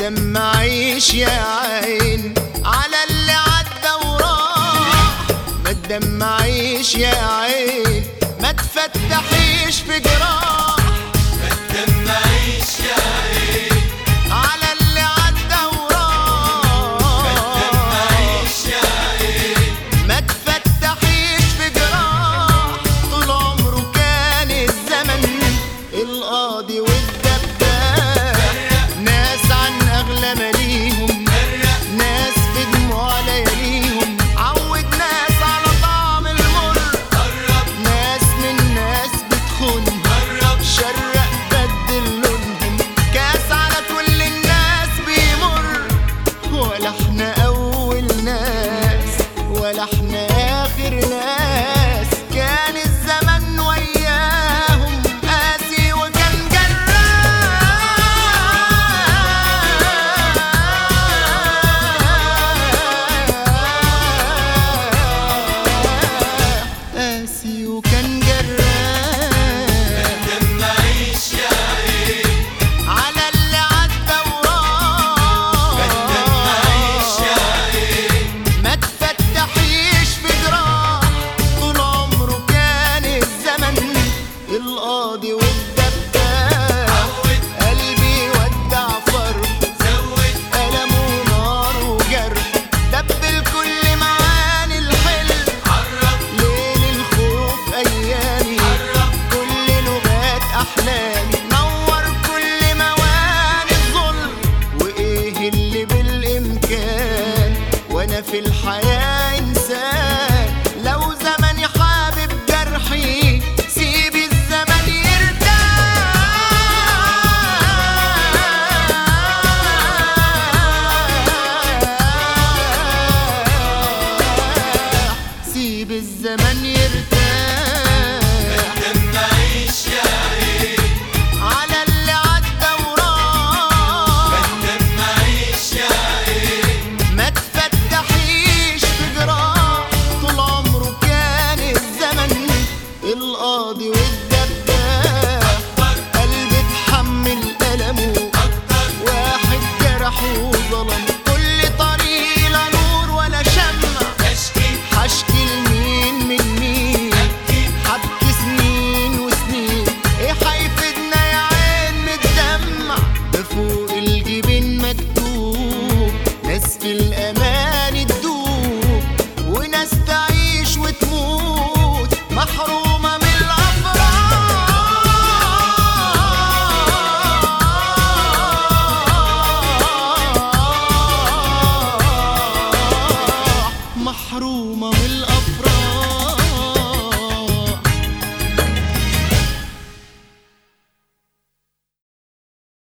تدمعيش يا عين على اللي عدى وراح، ما تدمعيش يا عين، ما تفتحيش في جراح، ما تدمعيش يا عين على اللي عدى وراح، ما تدمعيش يا عين، ما تفتحيش في جراح. طول عمره كان الزمن القاضي والدباح، ناس عن أغلى ماليهم، ناس في دموع لياليهم، عود ناس على طعم المر، ناس من ناس بتخون، شرق بدل لونهم، كاس على كل الناس بيمر. ولا احنا أول ناس ولا احنا آخر ناس، كان الزمن وياهم قاسي وكان جراح، قاسي وكان جراح. ما تدمعيش يا عين على اللي عدى وراح، ما تدمعيش يا عين، ما تفتحيش في جراح. طول عمره كان الزمن القاضي والدباح، قلبي ودع فرح، زود ألم ونار وجرح، دبل كل معاني الحلم، عرف ليل الخوف أيامي، كل لغات أحلامي، نور كل مواني الظلم. وإيه اللي بالإمكان وأنا في الحياة